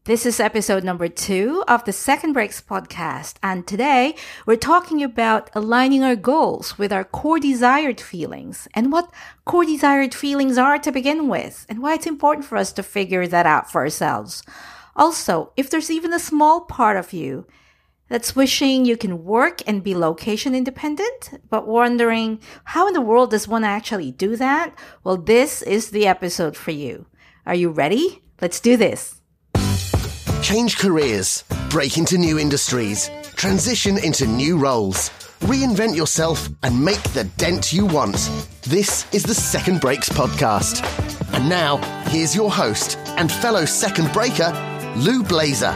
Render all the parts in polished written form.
This is episode number 2 of the Second Breaks podcast, and today we're talking about aligning our goals with our core desired feelings and what core desired feelings are to begin with and why it's important for us to figure that out for ourselves. Also, if there's even a small part of you that's wishing you can work and be location independent, but wondering how in the world does one actually do that, well, this is the episode for you. Are you ready? Let's do this. Change careers, break into new industries, transition into new roles, reinvent yourself and make the dent you want. This is the Second Breaks podcast. And now, here's your host and fellow second breaker, Lou Blazer.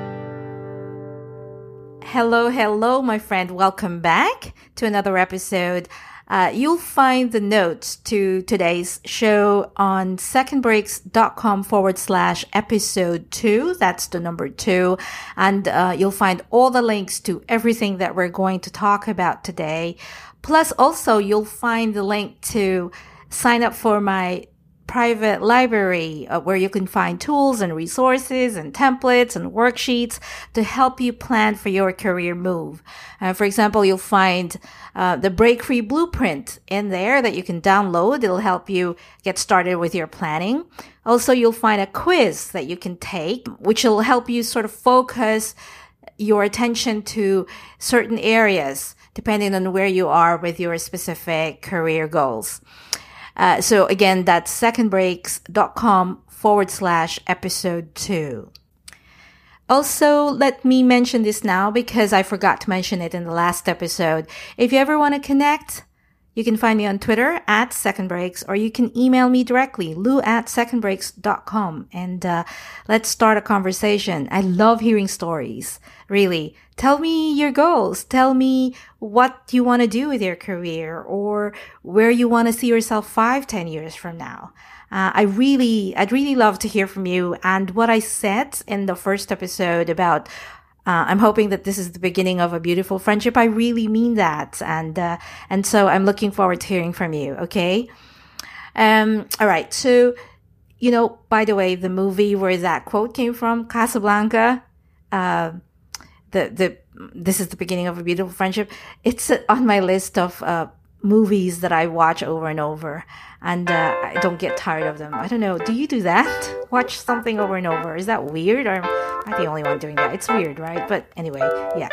Hello, my friend. Welcome back to another episode. You'll find the notes to today's show on secondbreaks.com/episode 2. That's the number 2. And you'll find all the links to everything that we're going to talk about today. Plus, also, you'll find the link to sign up for my private library where you can find tools and resources and templates and worksheets to help you plan for your career move. For example, you'll find the Break Free Blueprint in there that you can download. It'll help you get started with your planning. Also, you'll find a quiz that you can take, which will help you sort of focus your attention to certain areas depending on where you are with your specific career goals. So again, that's secondbreaks.com/episode 2. Also, let me mention this now because I forgot to mention it in the last episode. If you ever want to connect, you can find me on Twitter at secondbreaks, or you can email me directly, lou@secondbreaks.com, and let's start a conversation. I love hearing stories. Really. Tell me your goals. Tell me what you want to do with your career or where you want to see yourself 5-10 years from now. I'd really love to hear from you. And what I said in the first episode about I'm hoping that this is the beginning of a beautiful friendship. I really mean that. And so I'm looking forward to hearing from you. Okay. All right. So, by the way, the movie where that quote came from, Casablanca, this is the beginning of a beautiful friendship. It's on my list of movies that I watch over and over, and I don't get tired of them. I don't know. Do you do that? Watch something over and over? Is that weird, or am I the only one doing that? It's weird, right? But anyway, yeah.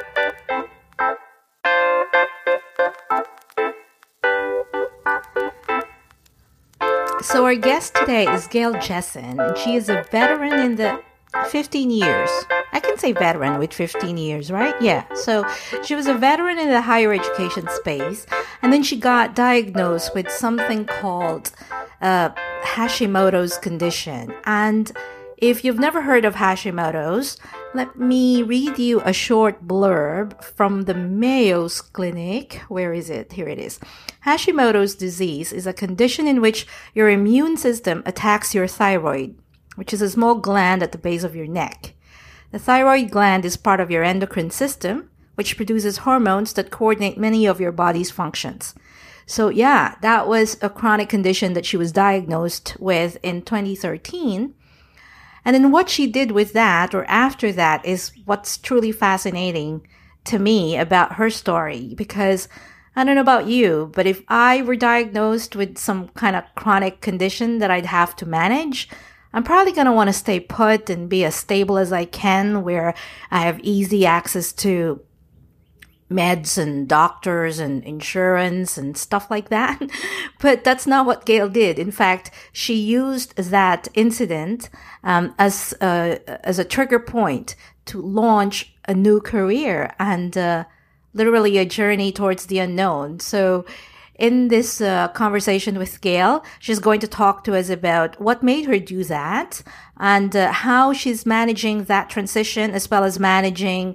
So our guest today is Gail Jessen, and she is a veteran in the 15 years. I can say veteran with 15 years, right? Yeah. So she was a veteran in the higher education space, and then she got diagnosed with something called Hashimoto's condition. And if you've never heard of Hashimoto's, let me read you a short blurb from the Mayo's Clinic. Where is it? Here it is. Hashimoto's disease is a condition in which your immune system attacks your thyroid, which is a small gland at the base of your neck. The thyroid gland is part of your endocrine system, which produces hormones that coordinate many of your body's functions. So yeah, that was a chronic condition that she was diagnosed with in 2013. And then what she did with that, or after that, is what's truly fascinating to me about her story. Because I don't know about you, but if I were diagnosed with some kind of chronic condition that I'd have to manage, I'm probably going to want to stay put and be as stable as I can, where I have easy access to meds and doctors and insurance and stuff like that. But that's not what Gail did. In fact, she used that incident as a trigger point to launch a new career and literally a journey towards the unknown. So in this conversation with Gail, she's going to talk to us about what made her do that and how she's managing that transition as well as managing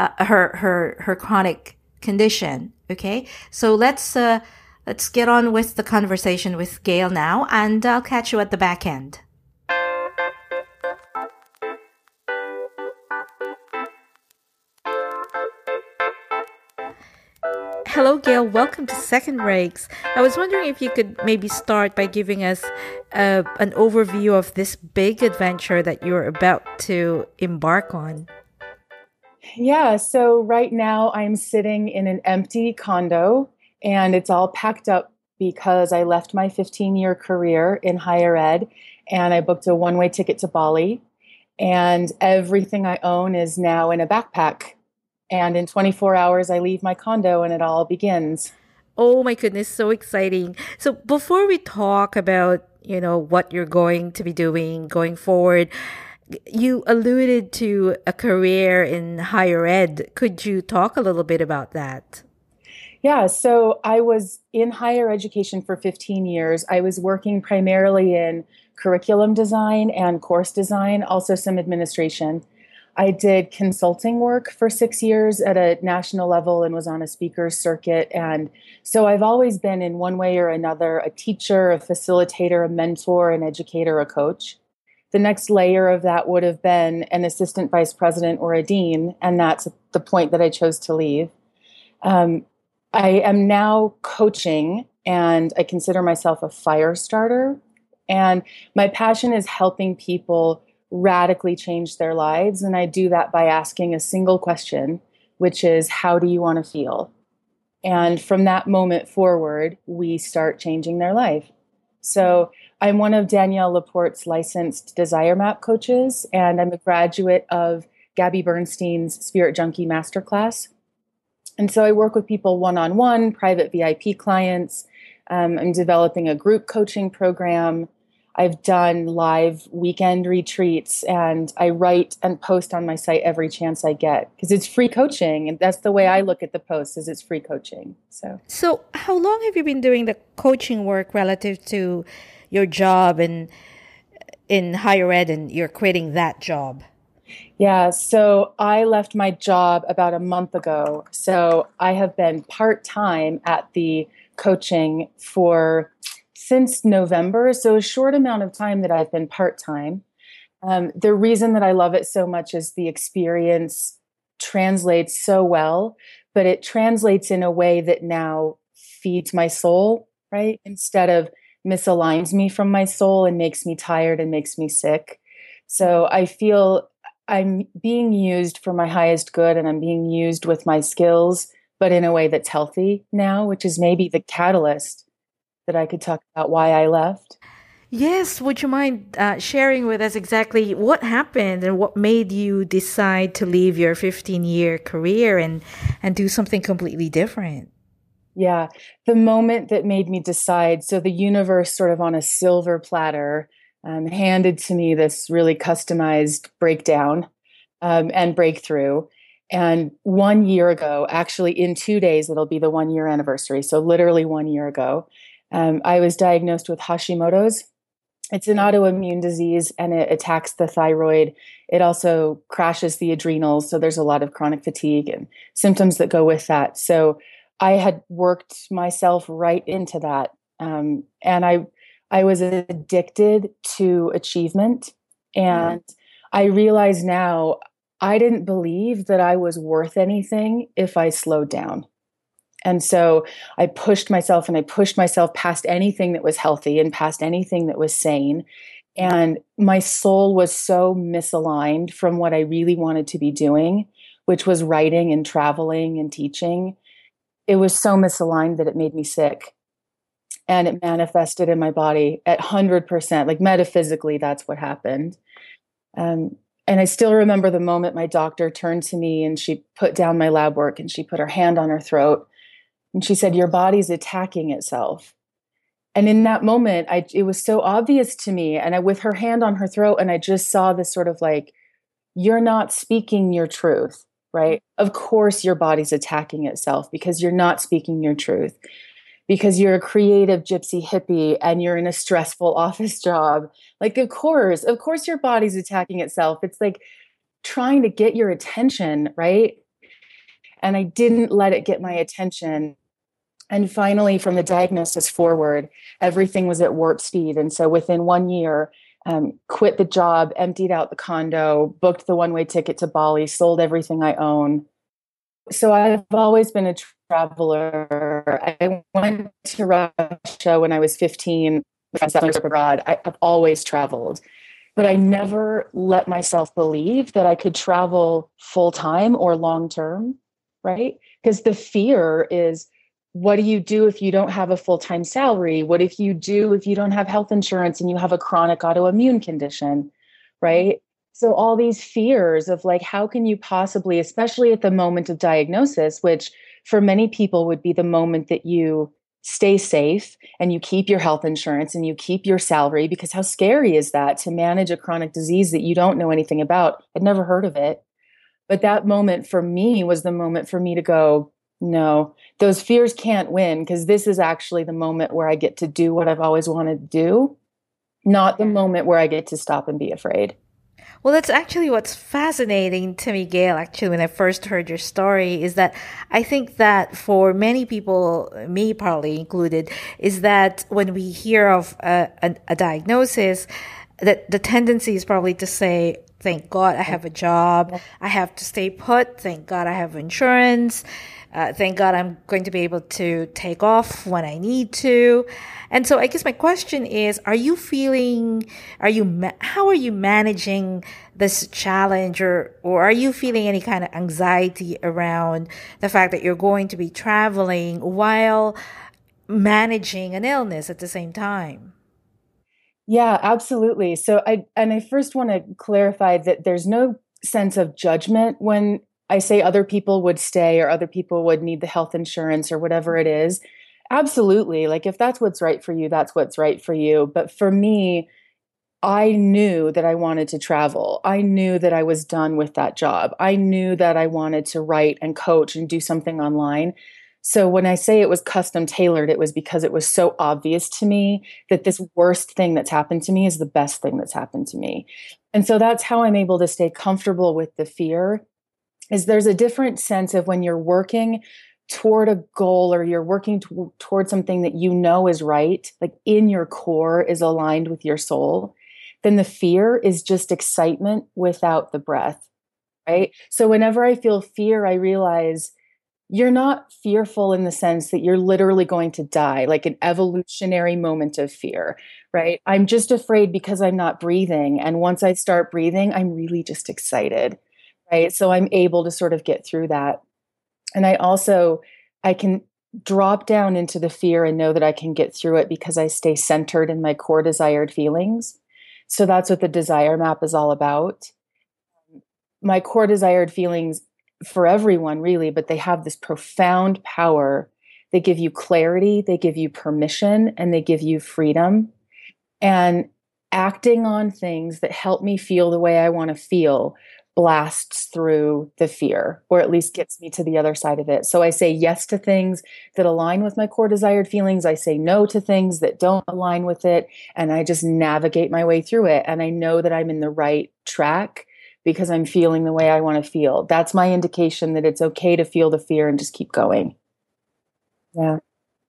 her chronic condition. Okay, so let's get on with the conversation with Gail now, and I'll catch you at the back end. Hello, Gail. Welcome to Second Breaks. I was wondering if you could maybe start by giving us an overview of this big adventure that you're about to embark on? Yeah, so right now I'm sitting in an empty condo and it's all packed up because I left my 15-year career in higher ed and I booked a one-way ticket to Bali. And everything I own is now in a backpack. And in 24 hours, I leave my condo and it all begins. Oh my goodness, so exciting. So before we talk about, what you're going to be doing going forward, you alluded to a career in higher ed. Could you talk a little bit about that? Yeah, so I was in higher education for 15 years. I was working primarily in curriculum design and course design, also some administration. I did consulting work for 6 years at a national level and was on a speakers circuit. And so I've always been, in one way or another, a teacher, a facilitator, a mentor, an educator, a coach. The next layer of that would have been an assistant vice president or a dean, and that's the point that I chose to leave. I am now coaching, and I consider myself a fire starter. And my passion is helping people radically change their lives. And I do that by asking a single question, which is, how do you want to feel? And from that moment forward, we start changing their life. So I'm one of Danielle Laporte's licensed Desire Map coaches, and I'm a graduate of Gabby Bernstein's Spirit Junkie Masterclass. And so I work with people one-on-one, private VIP clients. I'm developing a group coaching program. I've done live weekend retreats, and I write and post on my site every chance I get because it's free coaching. And that's the way I look at the posts, is it's free coaching. So how long have you been doing the coaching work relative to your job in higher ed, and you're quitting that job? Yeah, so I left my job about a month ago. So I have been part-time at the coaching since November. So a short amount of time that I've been part-time. The reason that I love it so much is the experience translates so well, but it translates in a way that now feeds my soul, right? Instead of misaligns me from my soul and makes me tired and makes me sick. So I feel I'm being used for my highest good, and I'm being used with my skills, but in a way that's healthy now, which is maybe the catalyst that I could talk about why I left. Yes, would you mind sharing with us exactly what happened and what made you decide to leave your 15-year career and do something completely different? Yeah, the moment that made me decide, so the universe sort of on a silver platter handed to me this really customized breakdown and breakthrough. And 1 year ago, actually in 2 days, it'll be the 1 year anniversary. So literally 1 year ago, I was diagnosed with Hashimoto's. It's an autoimmune disease and it attacks the thyroid. It also crashes the adrenals. So there's a lot of chronic fatigue and symptoms that go with that. So I had worked myself right into that. And I was addicted to achievement. And I realize now I didn't believe that I was worth anything if I slowed down. And so I pushed myself, and I pushed myself past anything that was healthy and past anything that was sane. And my soul was so misaligned from what I really wanted to be doing, which was writing and traveling and teaching. It was so misaligned that it made me sick. And it manifested in my body at 100%. Like metaphysically, that's what happened. And I still remember the moment my doctor turned to me and she put down my lab work and she put her hand on her throat. And she said, "Your body's attacking itself." And in that moment, it was so obvious to me. And with her hand on her throat, and I just saw this sort of like, you're not speaking your truth, right? Of course, your body's attacking itself because you're not speaking your truth. Because you're a creative gypsy hippie and you're in a stressful office job. Like, of course your body's attacking itself. It's like trying to get your attention, right? And I didn't let it get my attention. And finally, from the diagnosis forward, everything was at warp speed. And so within 1 year, quit the job, emptied out the condo, booked the one-way ticket to Bali, sold everything I own. So I've always been a traveler. I went to Russia when I was 15. friends that live abroad. I've always traveled, but I never let myself believe that I could travel full time or long term, right? Because the fear is, what do you do if you don't have a full time salary? What if you do if you don't have health insurance and you have a chronic autoimmune condition, right? So all these fears of like, how can you possibly, especially at the moment of diagnosis, which for many people would be the moment that you stay safe and you keep your health insurance and you keep your salary, because how scary is that to manage a chronic disease that you don't know anything about? I'd never heard of it. But that moment for me was the moment for me to go, no, those fears can't win, because this is actually the moment where I get to do what I've always wanted to do, not the moment where I get to stop and be afraid. Well, that's actually what's fascinating to me, Gail, actually, when I first heard your story, is that I think that for many people, me probably included, is that when we hear of a diagnosis, that the tendency is probably to say, thank God I have a job. I have to stay put. Thank God I have insurance. Thank God I'm going to be able to take off when I need to. And so I guess my question is, how are you managing this challenge, or are you feeling any kind of anxiety around the fact that you're going to be traveling while managing an illness at the same time? Yeah, absolutely. So I first want to clarify that there's no sense of judgment when I say other people would stay or other people would need the health insurance or whatever it is. Absolutely. Like if that's what's right for you, that's what's right for you. But for me, I knew that I wanted to travel. I knew that I was done with that job. I knew that I wanted to write and coach and do something online. So when I say it was custom tailored, it was because it was so obvious to me that this worst thing that's happened to me is the best thing that's happened to me. And so that's how I'm able to stay comfortable with the fear. Is there's a different sense of when you're working toward a goal, or you're working toward something that you know is right, like in your core is aligned with your soul, then the fear is just excitement without the breath, right? So whenever I feel fear, I realize you're not fearful in the sense that you're literally going to die, like an evolutionary moment of fear, right? I'm just afraid because I'm not breathing. And once I start breathing, I'm really just excited, right? So I'm able to sort of get through that. And I can drop down into the fear and know that I can get through it because I stay centered in my core desired feelings. So that's what the desire map is all about. My core desired feelings for everyone, really, but they have this profound power. They give you clarity, they give you permission, and they give you freedom. And acting on things that help me feel the way I want to feel blasts through the fear, or at least gets me to the other side of it. So I say yes to things that align with my core desired feelings. I say no to things that don't align with it. And I just navigate my way through it. And I know that I'm in the right track because I'm feeling the way I want to feel. That's my indication that it's okay to feel the fear and just keep going. Yeah.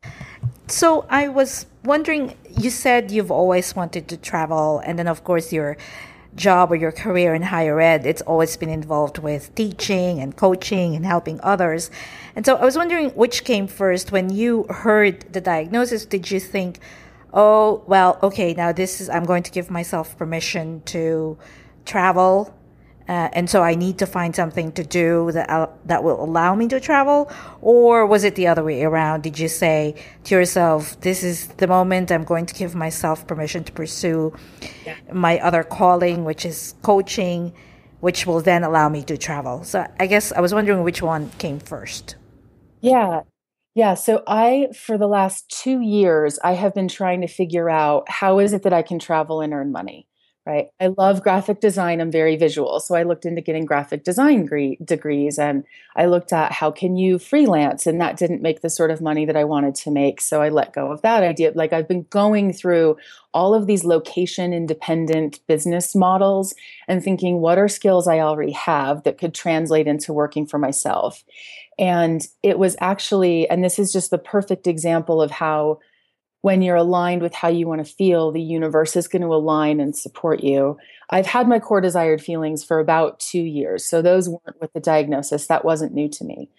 So I was wondering, you said you've always wanted to travel, and then of course your job or your career in higher ed, it's always been involved with teaching and coaching and helping others. And so I was wondering which came first. When you heard the diagnosis, did you think, oh, well, okay, now I'm going to give myself permission to travel, and so I need to find something to do that will allow me to travel? Or was it the other way around? Did you say to yourself, this is the moment I'm going to give myself permission to pursue my other calling, which is coaching, which will then allow me to travel? So I guess I was wondering which one came first. Yeah. Yeah. So for the last 2 years, I have been trying to figure out how is it that I can travel and earn money. Right. I love graphic design. I'm very visual. So I looked into getting graphic design degrees, and I looked at how can you freelance, and that didn't make the sort of money that I wanted to make. So I let go of that idea. Like I've been going through all of these location independent business models and thinking, what are skills I already have that could translate into working for myself? And it was actually, and this is just the perfect example of how when you're aligned with how you want to feel, the universe is going to align and support you. I've had my core desired feelings for about 2 years. So those weren't with the diagnosis. That wasn't new to me.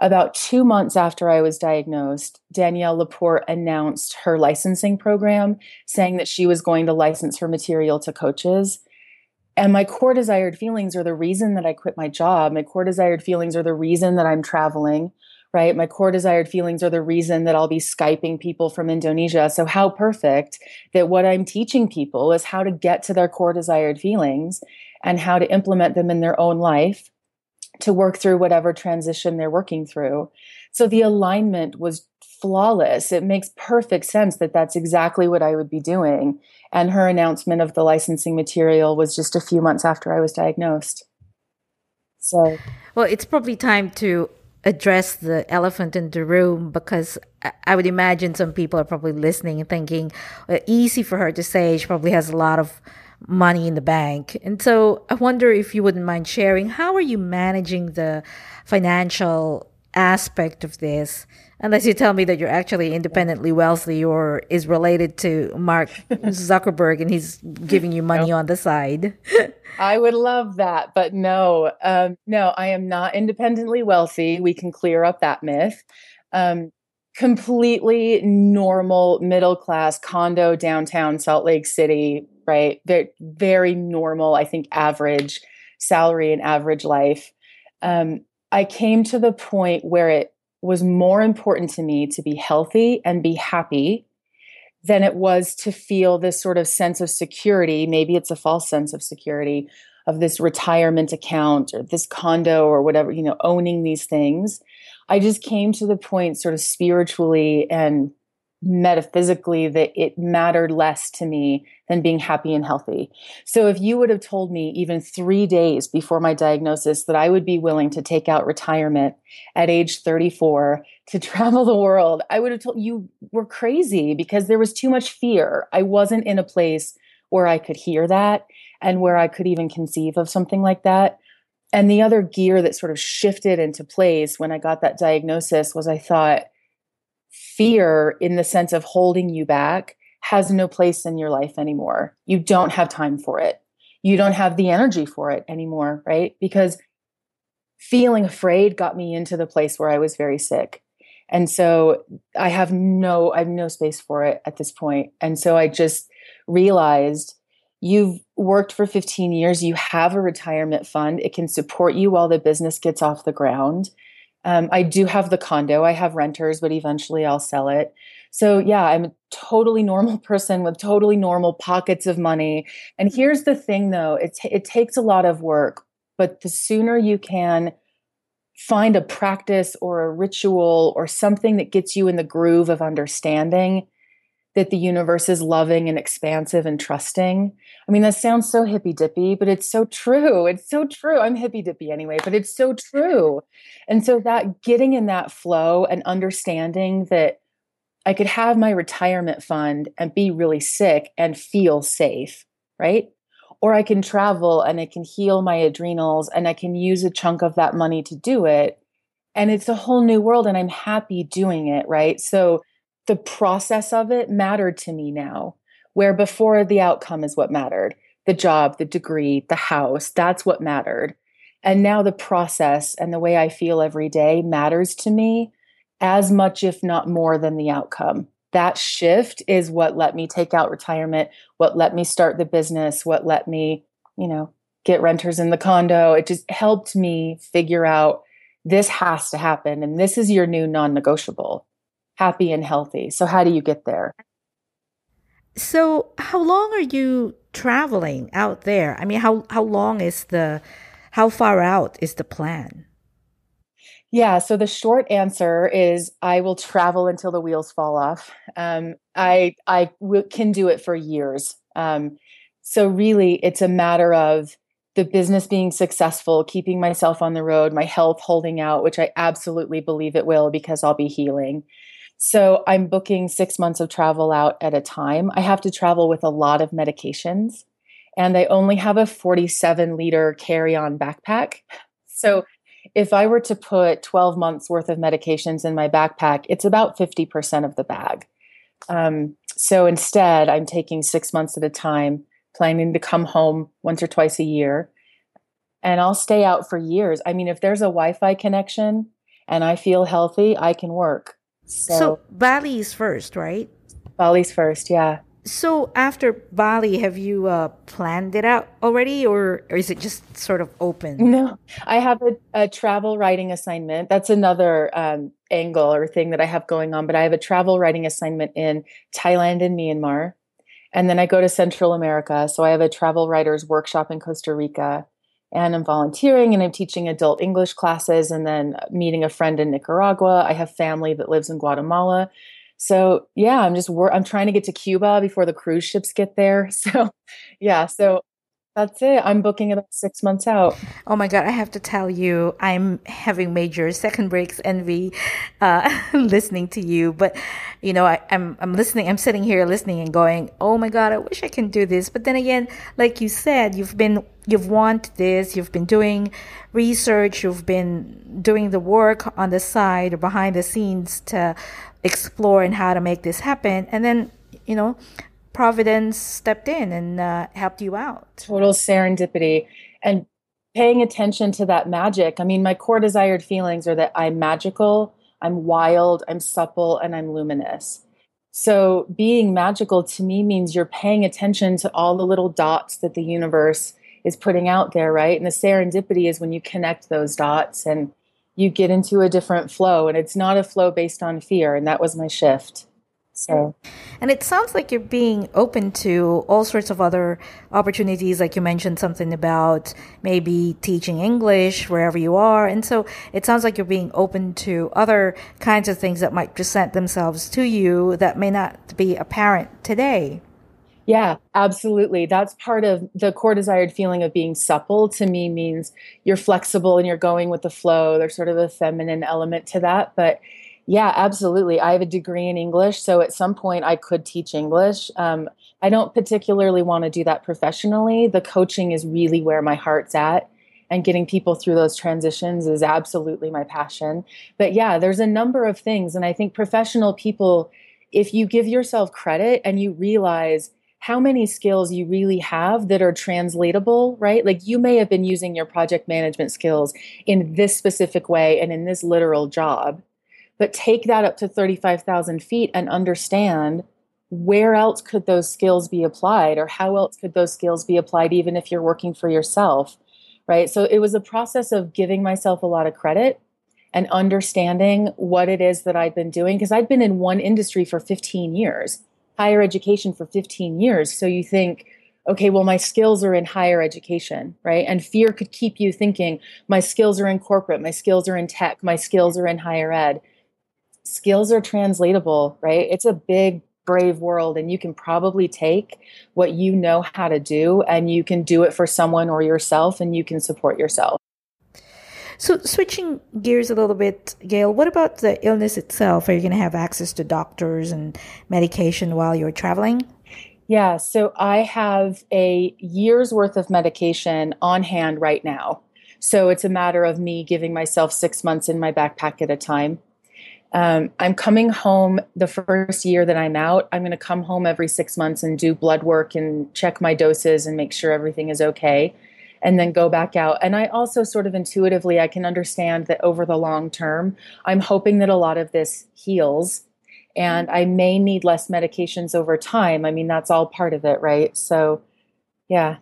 About 2 months after I was diagnosed, Danielle Laporte announced her licensing program, saying that she was going to license her material to coaches. And my core desired feelings are the reason that I quit my job. My core desired feelings are the reason that I'm traveling, right? My core desired feelings are the reason that I'll be Skyping people from Indonesia. So how perfect that what I'm teaching people is how to get to their core desired feelings and how to implement them in their own life to work through whatever transition they're working through. So the alignment was flawless. It makes perfect sense that that's exactly what I would be doing. And her announcement of the licensing material was just a few months after I was diagnosed. So, Well, it's probably time to address the elephant in the room, because I would imagine some people are probably listening and thinking, easy for her to say, she probably has a lot of money in the bank. And so I wonder if you wouldn't mind sharing, how are you managing the financial aspect of this? Unless you tell me that you're actually independently wealthy or is related to Mark Zuckerberg and he's giving you money on the side. I would love that, but no, I am not independently wealthy. We can clear up that myth. Completely normal middle class condo downtown Salt Lake City, right? Very, very normal, I think, average salary and average life. I came to the point where it was more important to me to be healthy and be happy than it was to feel this sort of sense of security. Maybe it's a false sense of security of this retirement account or this condo or whatever, owning these things. I just came to the point sort of spiritually and metaphysically that it mattered less to me than being happy and healthy. So if you would have told me even 3 days before my diagnosis that I would be willing to take out retirement at age 34 to travel the world, I would have told you were crazy, because there was too much fear. I wasn't in a place where I could hear that and where I could even conceive of something like that. And the other gear that sort of shifted into place when I got that diagnosis was I thought, fear in the sense of holding you back has no place in your life anymore. You don't have time for it. You don't have the energy for it anymore, right? Because feeling afraid got me into the place where I was very sick. And so I have no space for it at this point. And so I just realized, you've worked for 15 years. You have a retirement fund. It can support you while the business gets off the ground. I do have the condo. I have renters, but eventually I'll sell it. So yeah, I'm a totally normal person with totally normal pockets of money. And here's the thing though, it takes a lot of work, but the sooner you can find a practice or a ritual or something that gets you in the groove of understanding that the universe is loving and expansive and trusting. I mean, that sounds so hippy dippy, but it's so true. It's so true. I'm hippy dippy anyway, but it's so true. And so that getting in that flow and understanding that I could have my retirement fund and be really sick and feel safe, right? Or I can travel and I can heal my adrenals and I can use a chunk of that money to do it. And it's a whole new world and I'm happy doing it, right? So the process of it mattered to me now, where before the outcome is what mattered. The job, the degree, the house, that's what mattered. And now the process and the way I feel every day matters to me as much, if not more, than the outcome. That shift is what let me take out retirement, what let me start the business, what let me, get renters in the condo. It just helped me figure out this has to happen. And this is your new non-negotiable. Happy and healthy. So how do you get there? So how long are you traveling out there? I mean, how far out is the plan? Yeah. So the short answer is I will travel until the wheels fall off. I can do it for years. So really it's a matter of the business being successful, keeping myself on the road, my health holding out, which I absolutely believe it will because I'll be healing. So I'm booking 6 months of travel out at a time. I have to travel with a lot of medications, and I only have a 47-liter carry-on backpack. So if I were to put 12 months worth of medications in my backpack, it's about 50% of the bag. So instead, I'm taking 6 months at a time, planning to come home once or twice a year, and I'll stay out for years. I mean, if there's a Wi-Fi connection and I feel healthy, I can work. So So Bali is first, right? Bali's first, yeah. So after Bali, have you planned it out already, or is it just sort of open? No, I have a travel writing assignment. That's another angle or thing that I have going on. But I have a travel writing assignment in Thailand and Myanmar. And then I go to Central America. So I have a travel writers workshop in Costa Rica. And I'm volunteering and I'm teaching adult English classes and then meeting a friend in Nicaragua. I have family that lives in Guatemala. So yeah, I'm trying to get to Cuba before the cruise ships get there. So yeah, so that's it. I'm booking about 6 months out. Oh my God, I have to tell you, I'm having major second breaks envy listening to you. But, I'm listening, I'm sitting here listening and going, oh my God, I wish I can do this. But then again, like you said, you've wanted this, you've been doing research, you've been doing the work on the side or behind the scenes to explore and how to make this happen. And then, you know, Providence stepped in and helped you out. Total serendipity and paying attention to that magic. I mean, my core desired feelings are that I'm magical, I'm wild, I'm supple, and I'm luminous. So being magical to me means you're paying attention to all the little dots that the universe is putting out there, right? And the serendipity is when you connect those dots and you get into a different flow. And it's not a flow based on fear. And that was my shift. So And it sounds like you're being open to all sorts of other opportunities, like you mentioned something about maybe teaching English wherever you are. And so it sounds like you're being open to other kinds of things that might present themselves to you that may not be apparent today. yeah, absolutely. That's part of the core desired feeling of being supple to me means you're flexible and you're going with the flow. There's sort of a feminine element to that. But yeah, absolutely. I have a degree in English. So at some point I could teach English. I don't particularly want to do that professionally. The coaching is really where my heart's at. And getting people through those transitions is absolutely my passion. But yeah, there's a number of things. And I think professional people, if you give yourself credit and you realize how many skills you really have that are translatable, right? Like you may have been using your project management skills in this specific way and in this literal job, but take that up to 35,000 feet and understand where else could those skills be applied or how else could those skills be applied even if you're working for yourself, right? So it was a process of giving myself a lot of credit and understanding what it is that I've been doing because I'd been in one industry for 15 years, higher education for 15 years. So you think, okay, well, my skills are in higher education, right? And fear could keep you thinking, my skills are in corporate, my skills are in tech, my skills are in higher ed. Skills are translatable, right? It's a big, brave world, and you can probably take what you know how to do and you can do it for someone or yourself and you can support yourself. So, switching gears a little bit, Gail, what about the illness itself? Are you going to have access to doctors and medication while you're traveling? Yeah, so I have a year's worth of medication on hand right now. So it's a matter of me giving myself 6 months in my backpack at a time. I'm coming home the first year that I'm out. I'm going to come home every 6 months and do blood work and check my doses and make sure everything is okay, and then go back out. And I also sort of intuitively, I can understand that over the long term, I'm hoping that a lot of this heals and I may need less medications over time. I mean, that's all part of it, right? So, yeah.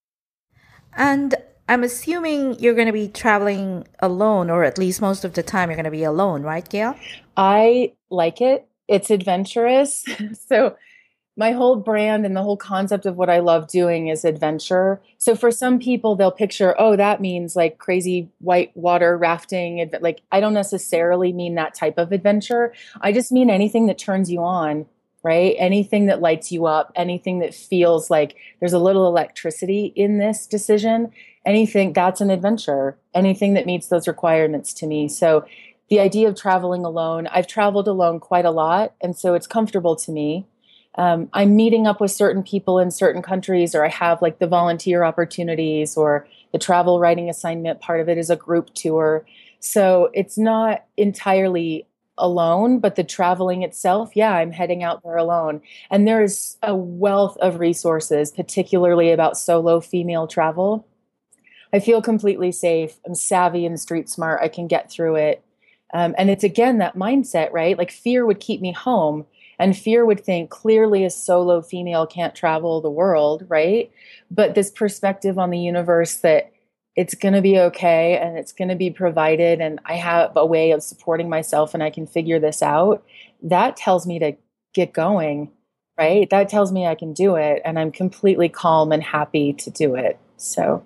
And I'm assuming you're going to be traveling alone, or at least most of the time you're going to be alone, right, Gail? I like it. It's adventurous. So my whole brand and the whole concept of what I love doing is adventure. So for some people, they'll picture, oh, that means like crazy white water rafting. Like, I don't necessarily mean that type of adventure. I just mean anything that turns you on, right? Anything that lights you up, anything that feels like there's a little electricity in this decision, anything that's an adventure, anything that meets those requirements to me. So the idea of traveling alone, I've traveled alone quite a lot. And so it's comfortable to me. I'm meeting up with certain people in certain countries, or I have like the volunteer opportunities or the travel writing assignment. Part of it is a group tour. So it's not entirely alone, but the traveling itself, yeah, I'm heading out there alone. And there is a wealth of resources, particularly about solo female travel. I feel completely safe. I'm savvy and street smart. I can get through it. And it's again that mindset, right? Like fear would keep me home, and fear would think clearly a solo female can't travel the world, right? But this perspective on the universe that it's going to be okay and it's going to be provided, and I have a way of supporting myself and I can figure this out, that tells me to get going, right? That tells me I can do it, and I'm completely calm and happy to do it. So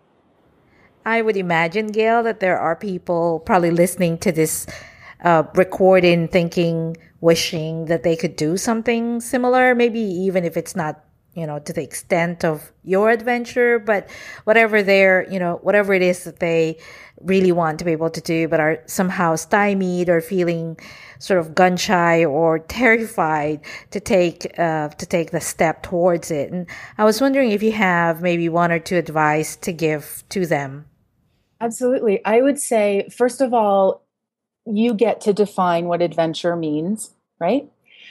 I would imagine, Gail, that there are people probably listening to this recording, thinking, wishing that they could do something similar, maybe even if it's not, to the extent of your adventure, but whatever whatever it is that they really want to be able to do, but are somehow stymied or feeling sort of gun shy or terrified to take the step towards it. And I was wondering if you have maybe one or two advice to give to them. absolutely. I would say, first of all, you get to define what adventure means, right?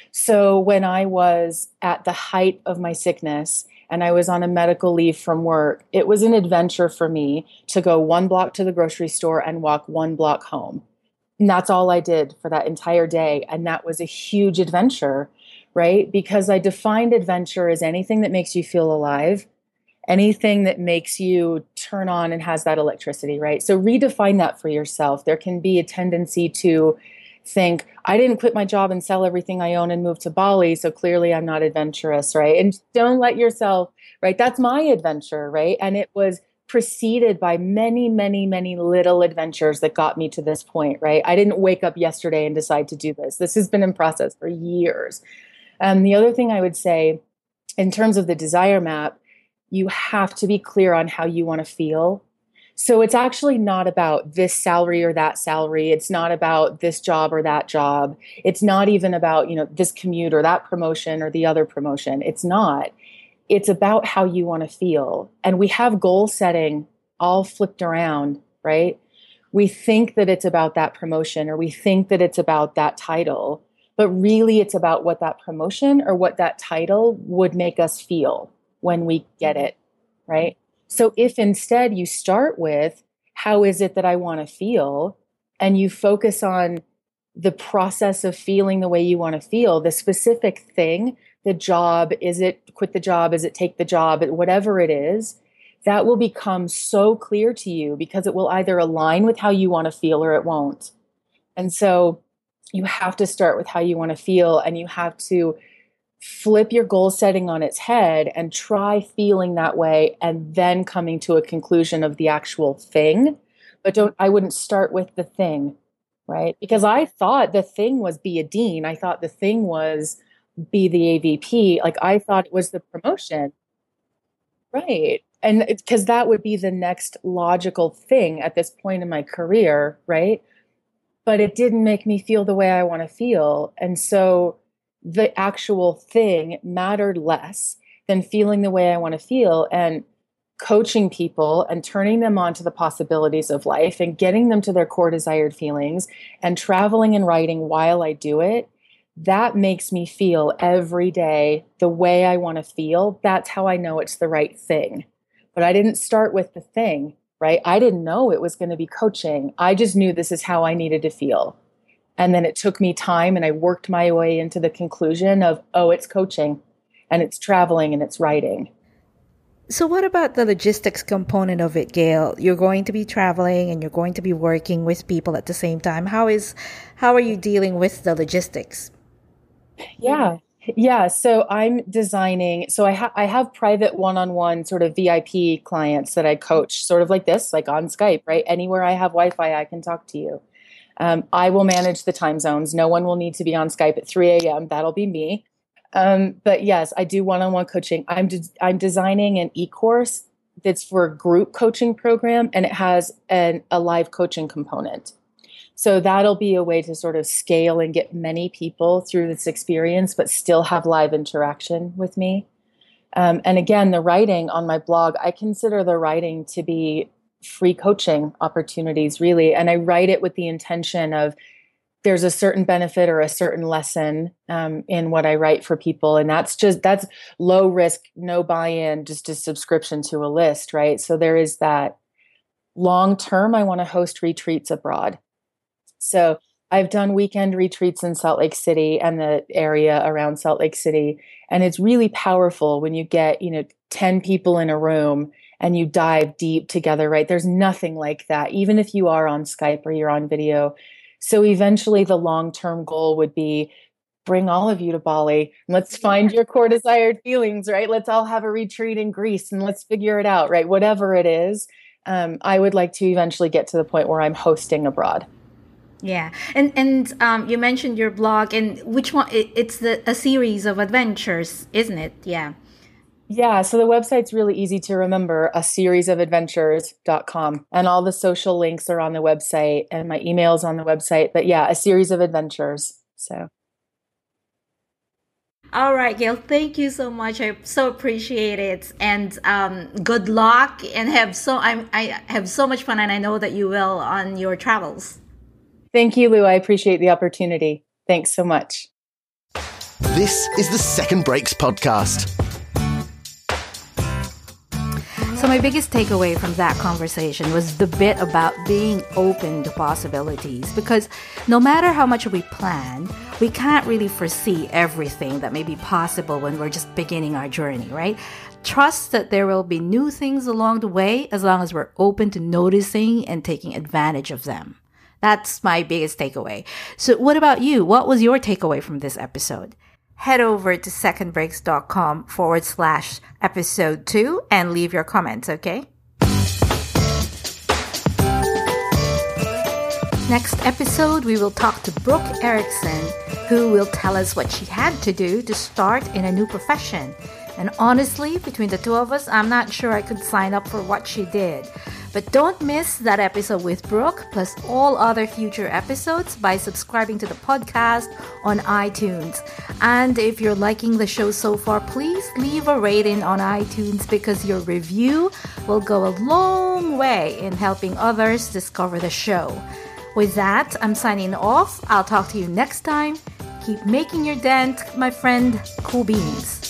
So when I was at the height of my sickness and I was on a medical leave from work, it was an adventure for me to go 1 block to the grocery store and walk 1 block home. And that's all I did for that entire day. And that was a huge adventure, right? Because I defined adventure as anything that makes you feel alive, anything that makes you turn on and has that electricity, right? So redefine that for yourself. There can be a tendency to think, I didn't quit my job and sell everything I own and move to Bali, so clearly I'm not adventurous, right? And don't let yourself, right? That's my adventure, right? And it was preceded by many, many, many little adventures that got me to this point, right? I didn't wake up yesterday and decide to do this. This has been in process for years. The other thing I would say, in terms of the desire map, you have to be clear on how you want to feel. So it's actually not about this salary or that salary. It's not about this job or that job. It's not even about, this commute or that promotion or the other promotion. It's not. It's about how you want to feel. And we have goal setting all flipped around, right? We think that it's about that promotion or we think that it's about that title, but really it's about what that promotion or what that title would make us feel when we get it, right? So if instead you start with, how is it that I want to feel? And you focus on the process of feeling the way you want to feel, the specific thing, the job, is it quit the job? Is it take the job? Whatever it is, that will become so clear to you because it will either align with how you want to feel or it won't. And so you have to start with how you want to feel, and you have to flip your goal setting on its head and try feeling that way and then coming to a conclusion of the actual thing. But I wouldn't start with the thing, right? Because I thought the thing was be a dean. I thought the thing was be the AVP. Like I thought it was the promotion, right? And because that would be the next logical thing at this point in my career, right? But it didn't make me feel the way I want to feel. And so the actual thing mattered less than feeling the way I want to feel, and coaching people and turning them on to the possibilities of life and getting them to their core desired feelings and traveling and writing while I do it. That makes me feel every day the way I want to feel. That's how I know it's the right thing. But I didn't start with the thing, right? I didn't know it was going to be coaching. I just knew this is how I needed to feel. And then it took me time, and I worked my way into the conclusion of, oh, it's coaching and it's traveling and it's writing. So what about the logistics component of it, Gail? You're going to be traveling and you're going to be working with people at the same time. How are you dealing with the logistics? Yeah. So I'm designing. So I have private one-on-one sort of VIP clients that I coach, sort of like this, like on Skype, right? Anywhere I have Wi-Fi, I can talk to you. I will manage the time zones. No one will need to be on Skype at 3 a.m. That'll be me. But yes, I do one-on-one coaching. I'm designing an e-course that's for a group coaching program, and it has a live coaching component. So that'll be a way to sort of scale and get many people through this experience, but still have live interaction with me. And again, the writing on my blog, I consider the writing to be free coaching opportunities, really. And I write it with the intention of there's a certain benefit or a certain lesson in what I write for people. And that's low risk, no buy-in, just a subscription to a list, right? So there is that long term, I want to host retreats abroad. So I've done weekend retreats in Salt Lake City and the area around Salt Lake City. And it's really powerful when you get, 10 people in a room and you dive deep together, right? There's nothing like that, even if you are on Skype or you're on video. So eventually the long-term goal would be bring all of you to Bali. And let's find your core desired feelings, right? Let's all have a retreat in Greece and let's figure it out, right? Whatever it is, I would like to eventually get to the point where I'm hosting abroad. Yeah. And you mentioned your blog, and which one? It's a series of adventures, isn't it? Yeah. Yeah. So the website's really easy to remember, a series of adventures.com. And all the social links are on the website and my email's on the website. But yeah, a series of adventures. So. All right, Gail, thank you so much. I so appreciate it. And good luck, and I have so much fun, and I know that you will on your travels. Thank you, Lou. I appreciate the opportunity. Thanks so much. This is the Second Breaks podcast. So my biggest takeaway from that conversation was the bit about being open to possibilities, because no matter how much we plan, we can't really foresee everything that may be possible when we're just beginning our journey, right? Trust that there will be new things along the way as long as we're open to noticing and taking advantage of them. That's my biggest takeaway. So what about you? What was your takeaway from this episode? Head over to secondbreaks.com/episode 2 and leave your comments, okay? Next episode, we will talk to Brooke Erickson, who will tell us what she had to do to start in a new profession. And honestly, between the two of us, I'm not sure I could sign up for what she did. But don't miss that episode with Brooke, plus all other future episodes by subscribing to the podcast on iTunes. And if you're liking the show so far, please leave a rating on iTunes, because your review will go a long way in helping others discover the show. With that, I'm signing off. I'll talk to you next time. Keep making your dent, my friend. Cool beans.